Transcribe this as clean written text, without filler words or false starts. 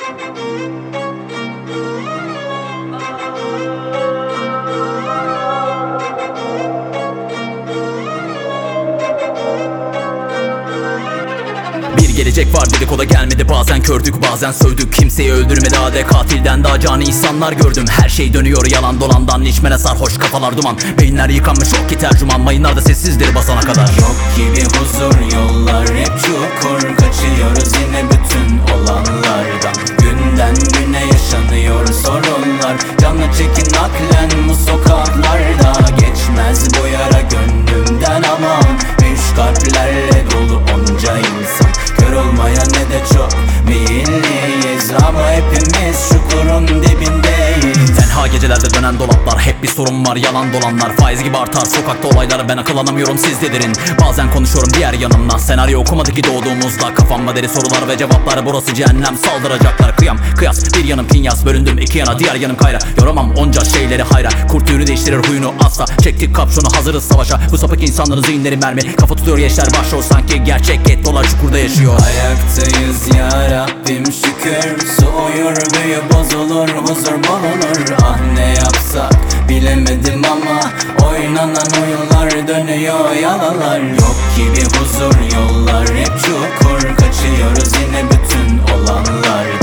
Bir gelecek var dedik, o da gelmedi. Bazen kördük, bazen sövdük. Kimseyi öldürmedi ade, katilden daha cani insanlar gördüm. Her şey dönüyor yalan dolandan, içmene sarhoş kafalar duman. Beyinler yıkanmış, yok ki tercüman. Mayınlarda sessizdir basana kadar. Yok gibi huzur, yollar hep çukur. Kaçıyoruz yine bütün olanlardan. Günden güne yaşanıyor sorunlar. Canlı çekin naklen bu sokaklarda. Geçmez bu yara gönlümden aman. Üç kalplerle dolu onca insan. Kör olmaya ne de çok meyilliyiz, ama hepimiz çukurun dibindeyiz. Tenha gecelerde dönen dolaplar, hep bir sorun var, yalan dolanlar. Faiz gibi artar sokakta olaylar, ben akıllanamıyorum, siz delirin. Bazen konuşuyorum diğer yanımla, senaryo okumadı ki doğduğumuzda. Kafamda deri sorular ve cevaplar, burası cehennem, saldıracaklar. Kıyam kıyas, bir yanım pinyas, bölündüm iki yana, diğer yanım kayra. Yoramam onca şeyleri hayra, kurt tüyünü değiştirir huyunu asla. Çektik kapşonu, hazırız savaşa. Bu sapık insanların zihinleri mermi, kafa tutuyor gençler başrol, sanki gerçek et dolar çukurda yaşıyor. Ayaktayız ya Rabbim şükür. Su uyur, büyü bozulur, huzur bulunur. Ah ne yapsak bilemedim ama oynanan oyunlar dönüyor yalanlar. Yok gibi huzur, yollar hep çukur. Kaçıyoruz yine bütün olanlar.